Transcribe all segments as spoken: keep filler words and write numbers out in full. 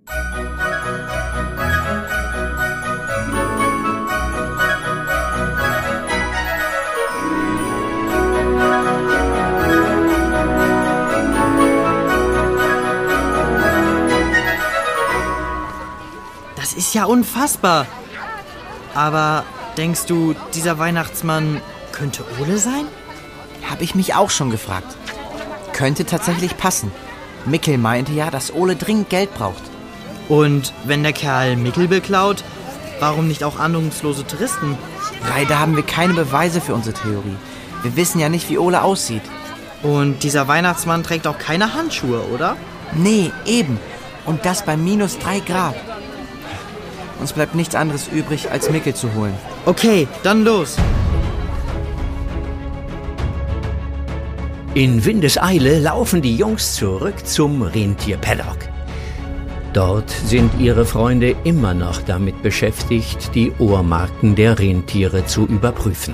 Das ist ja unfassbar. Aber denkst du, dieser Weihnachtsmann könnte Ole sein? Habe ich mich auch schon gefragt. Könnte tatsächlich passen. Mickel meinte ja, dass Ole dringend Geld braucht. Und wenn der Kerl Mickel beklaut, warum nicht auch ahnungslose Touristen? Leider haben wir keine Beweise für unsere Theorie. Wir wissen ja nicht, wie Ole aussieht. Und dieser Weihnachtsmann trägt auch keine Handschuhe, oder? Nee, eben. Und das bei minus drei Grad. Uns bleibt nichts anderes übrig, als Mickel zu holen. Okay, dann los. In Windeseile laufen die Jungs zurück zum Rentierpaddock. Dort sind ihre Freunde immer noch damit beschäftigt, die Ohrmarken der Rentiere zu überprüfen.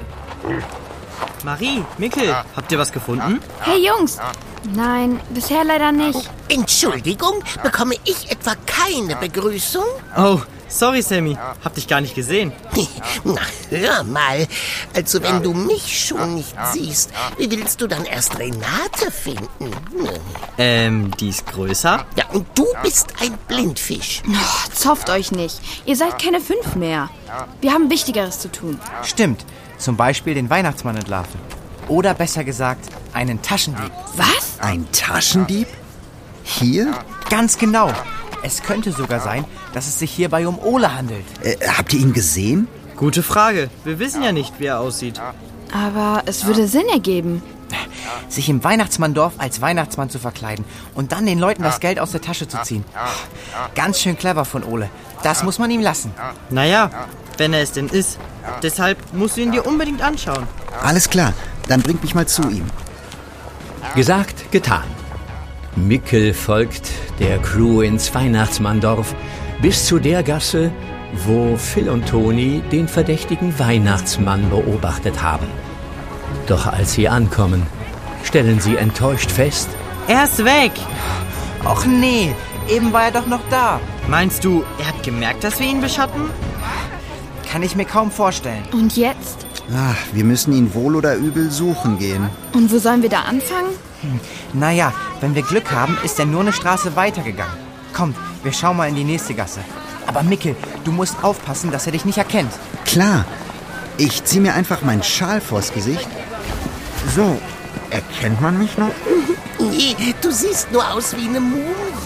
Marie, Mickel, habt ihr was gefunden? Hey Jungs! Nein, bisher leider nicht. Entschuldigung, bekomme ich etwa keine Begrüßung? Oh, sorry Sammy, hab dich gar nicht gesehen. Na, hör mal, also wenn du mich schon nicht siehst, wie willst du dann erst Renate finden? Ähm, die ist größer? Ja, und du bist ein Blindfisch. Oh, zofft euch nicht. Ihr seid keine fünf mehr. Wir haben Wichtigeres zu tun. Stimmt, zum Beispiel den Weihnachtsmann entlarven. Oder besser gesagt, einen Taschendieb. Was? Ein Taschendieb? Hier? Ganz genau. Es könnte sogar sein, dass es sich hierbei um Ole handelt. Äh, habt ihr ihn gesehen? Gute Frage. Wir wissen ja nicht, wie er aussieht. Aber es würde Sinn ergeben. Sich im Weihnachtsmanndorf als Weihnachtsmann zu verkleiden und dann den Leuten das Geld aus der Tasche zu ziehen. Ganz schön clever von Ole. Das muss man ihm lassen. Naja, wenn er es denn ist. Deshalb musst du ihn dir unbedingt anschauen. Alles klar, dann bringt mich mal zu ihm. Gesagt, getan. Mickel folgt der Crew ins Weihnachtsmanndorf bis zu der Gasse, wo Phil und Toni den verdächtigen Weihnachtsmann beobachtet haben. Doch als sie ankommen, stellen sie enttäuscht fest: Er ist weg! Och nee, eben war er doch noch da. Meinst du, er hat gemerkt, dass wir ihn beschatten? Kann ich mir kaum vorstellen. Und jetzt? Ach, wir müssen ihn wohl oder übel suchen gehen. Und wo sollen wir da anfangen? Hm. Naja, wenn wir Glück haben, ist er nur eine Straße weitergegangen. Kommt, wir schauen mal in die nächste Gasse. Aber Mickel, du musst aufpassen, dass er dich nicht erkennt. Klar. Ich zieh mir einfach meinen Schal vors Gesicht. So, erkennt man mich noch? Nee, du siehst nur aus wie eine Mumie.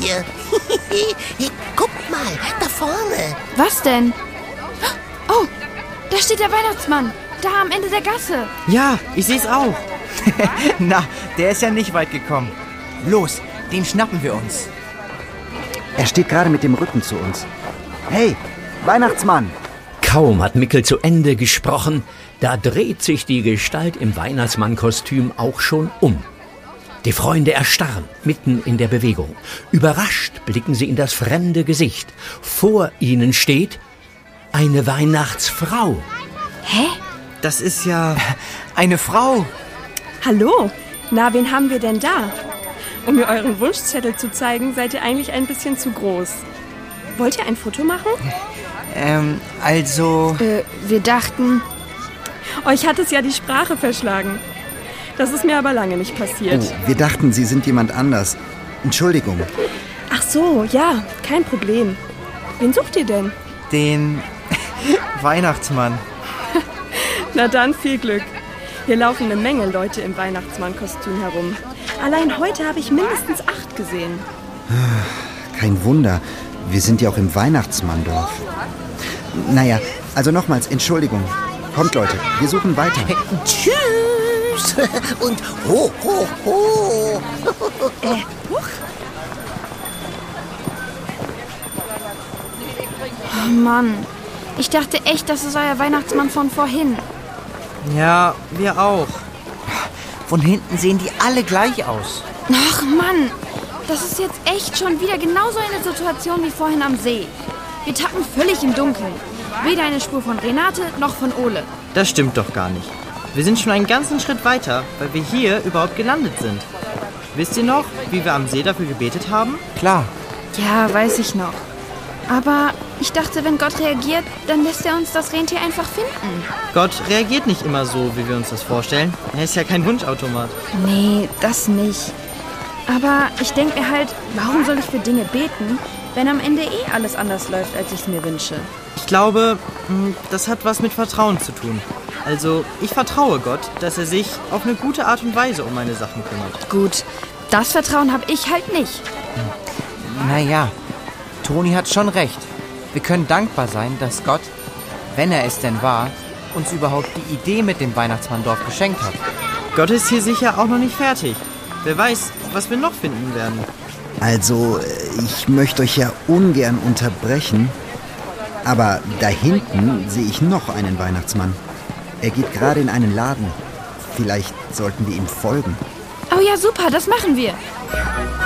Hey, guck mal, da vorne. Was denn? Oh, da steht der Weihnachtsmann. Da am Ende der Gasse. Ja, ich sehe es auch. Na, der ist ja nicht weit gekommen. Los, den schnappen wir uns. Er steht gerade mit dem Rücken zu uns. Hey, Weihnachtsmann! Kaum hat Mickel zu Ende gesprochen, da dreht sich die Gestalt im Weihnachtsmannkostüm auch schon um. Die Freunde erstarren mitten in der Bewegung. Überrascht blicken sie in das fremde Gesicht. Vor ihnen steht eine Weihnachtsfrau. Hä? Das ist ja... Eine Frau. Hallo, na, wen haben wir denn da? Um mir euren Wunschzettel zu zeigen, seid ihr eigentlich ein bisschen zu groß. Wollt ihr ein Foto machen? Ähm, also... Äh, wir dachten... Euch hat es ja die Sprache verschlagen. Das ist mir aber lange nicht passiert. Oh, wir dachten, Sie sind jemand anders. Entschuldigung. Ach so, ja, kein Problem. Wen sucht ihr denn? Den Weihnachtsmann. Na dann, viel Glück. Hier laufen eine Menge Leute im Weihnachtsmannkostüm herum. Allein heute habe ich mindestens acht gesehen. Kein Wunder. Wir sind ja auch im Weihnachtsmanndorf. Naja, also nochmals, Entschuldigung. Kommt, Leute, wir suchen weiter. Tschüss und ho, ho, ho. Äh, huch. Oh Mann, ich dachte echt, das ist euer Weihnachtsmann von vorhin. Ja, wir auch. Von hinten sehen die alle gleich aus. Ach Mann, das ist jetzt echt schon wieder genauso eine Situation wie vorhin am See. Wir tappen völlig im Dunkeln. Weder eine Spur von Renate noch von Ole. Das stimmt doch gar nicht. Wir sind schon einen ganzen Schritt weiter, weil wir hier überhaupt gelandet sind. Wisst ihr noch, wie wir am See dafür gebetet haben? Klar. Ja, weiß ich noch. Aber ich dachte, wenn Gott reagiert, dann lässt er uns das Rentier einfach finden. Gott reagiert nicht immer so, wie wir uns das vorstellen. Er ist ja kein Wunschautomat. Nee, das nicht. Aber ich denke mir halt, warum soll ich für Dinge beten, wenn am Ende eh alles anders läuft, als ich es mir wünsche? Ich glaube, das hat was mit Vertrauen zu tun. Also, ich vertraue Gott, dass er sich auf eine gute Art und Weise um meine Sachen kümmert. Gut, das Vertrauen habe ich halt nicht. Naja, Toni hat schon recht. Wir können dankbar sein, dass Gott, wenn er es denn war, uns überhaupt die Idee mit dem Weihnachtsmanndorf geschenkt hat. Gott ist hier sicher auch noch nicht fertig. Wer weiß, was wir noch finden werden. Also, ich möchte euch ja ungern unterbrechen, aber da hinten sehe ich noch einen Weihnachtsmann. Er geht gerade in einen Laden. Vielleicht sollten wir ihm folgen. Oh ja, super, das machen wir.